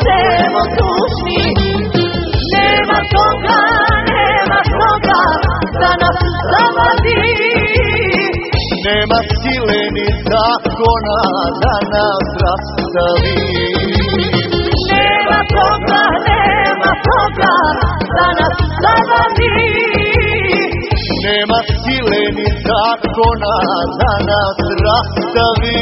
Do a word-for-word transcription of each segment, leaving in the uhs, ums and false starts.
budemo tužni. Nema toga, nema toga da nas zavadi. Nema sile ni zakona da nas rastavi. Nema toga, nema toga da nas zavadi. Nema sile ni zakona da nas rastavi.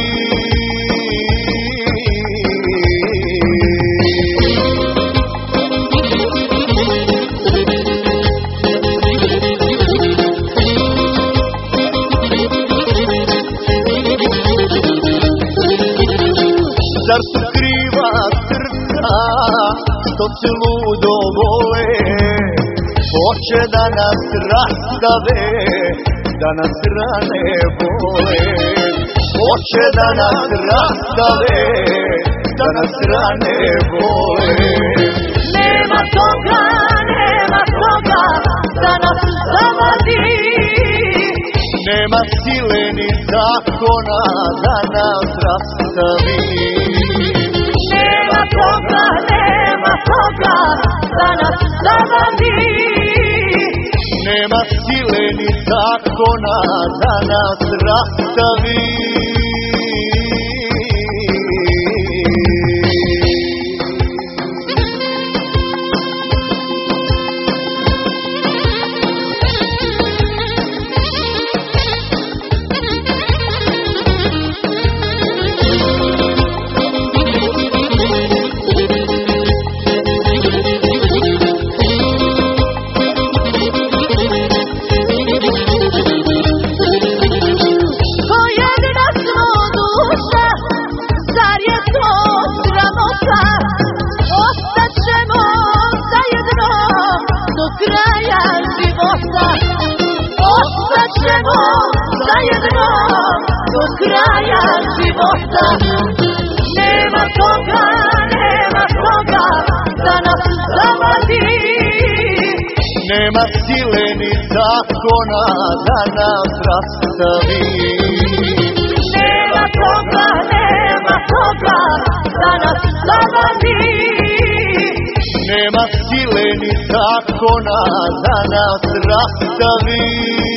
Zar su kriva srca što se ludo vole? Hoće da nas rastave, da nas rane bole. Hoće da nas rastave, da nas rane bole. Nema toga, nema toga da nas zavadi. Nema sile ni zakona da nas rastavi. Nema toga, nema toga da nas zavadi. Nema sile ni zakona da nas rastavi. Ostaćemo zajedno do kraja života. Nema toga, nema toga da nas zavadi. Nema sile ni zakona da nas rastavi. Nema toga, nema toga da nas zavadi. Nema sile ni zakona da nas rastavi.